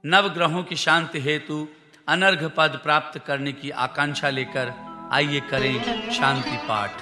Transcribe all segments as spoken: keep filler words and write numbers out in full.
नवग्रहों की शांति हेतु अनर्घ पद प्राप्त करने की आकांक्षा लेकर आइए करें शांति पाठ।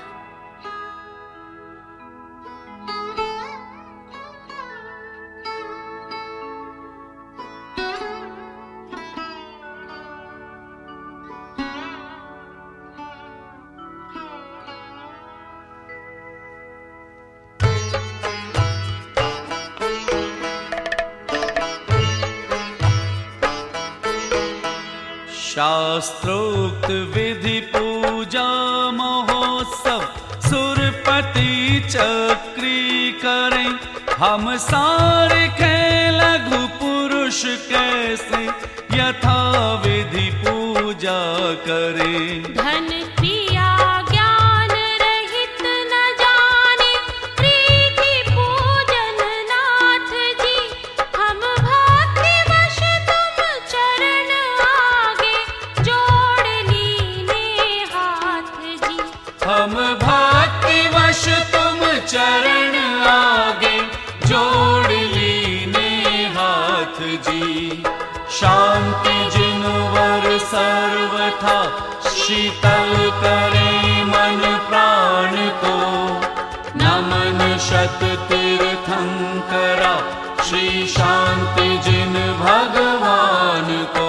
शास्त्रोक्त विधि पूजा महोत्सव सुरपति चक्री करें, हम सारे खे लघु पुरुष कैसे यथा विधि पूजा करें। धन क्रिया ज्ञान रहित न जाने, प्रीति पूजन नाथ जी, हम भक्ति वश तुम चरण आगे जोड़ लीने हाथ जी। हम भक्ति वश तुम चरण आगे जोड़ लीने हाथ जी। शांति जिनवर सर्वथा शीतल करे मन प्राण को, नमन शत तीर्थंकरा श्री शांति जिन भगवान को।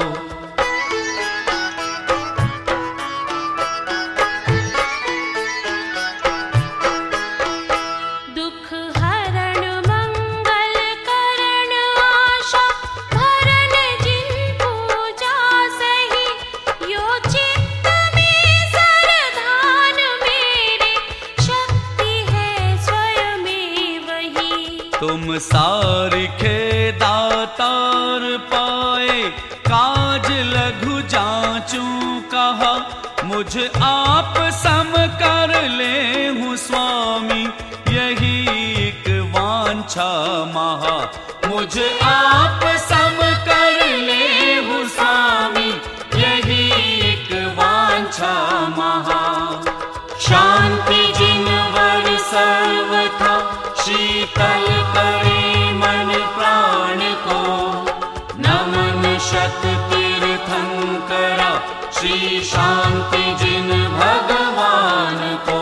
तुम सारिखे दातार पाए, काज लघु जांचू कहा, मुझ आप सम कर ले हूँ स्वामी, यही एक वांछा महा। मुझ आप सम कर ले हूँ स्वामी, यही एक वांछा महा। शांति जिनवर सर्वथा शीतल करे मन प्राण को, नमन शत तीर्थंकरा श्री शांति जिन भगवान को।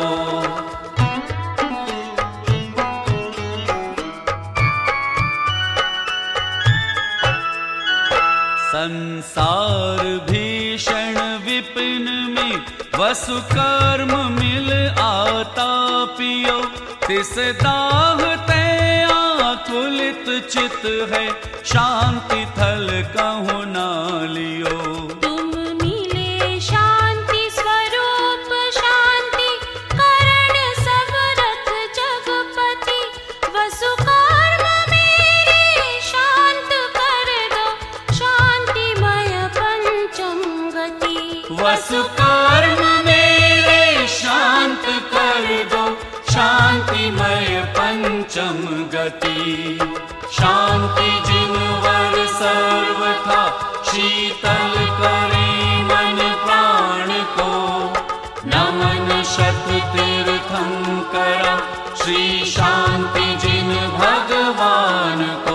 संसार भीषण विपिन में वसु कर्म मिल आता पियो, तिस दाह ते आकुलित चित है, शांति थल कहूँ ना लियो। तुम मिले शांति स्वरूप शांति, करण समरथ जगपति, वसु कर्म मेरे शांत कर दो, शांतिमय पंचम गति। वसु कर्म मेरे शांत कर दो, शांतिमय पंचम गति। शांति जिनवर सर्वथा शीतल करे मन प्राण को, नमन शत तीर्थंकरा श्री शांति जिन भगवान को।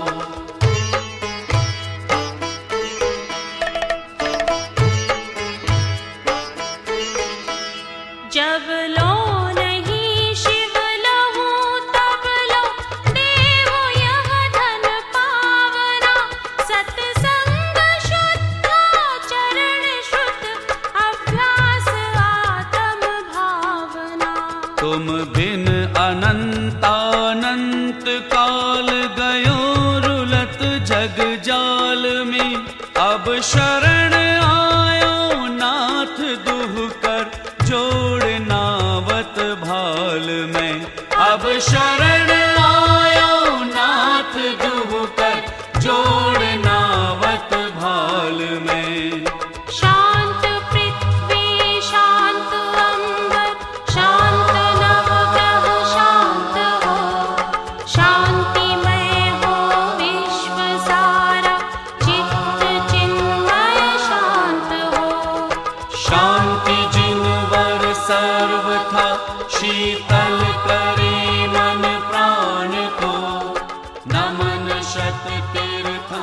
जब लो नहीं शिव लहू तब लो देवो यह धन पावना, सत्संग शुद्ध चरण शुद्ध अभ्यास आत्म भावना। तुम बिन अनंतानंत काल गयो रुलत जग जाल में, अब शरण आयो नाथ दुह कर जोड़ नावत भाल में। अब शरण आयो नाथ दुह कर जोड़ नावत भाल में। शांत पृथ्वी शांत अंबर, शांत नवग्रह शांत हो, शांतिमय हो विश्व सारा, चित्त चिन्मय शांत हो। शांति जिनवर सर्वथा शीतल करे मन प्राण को, नमन शत तीर्थ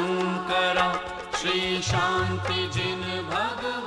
श्री शांति जिन भगवान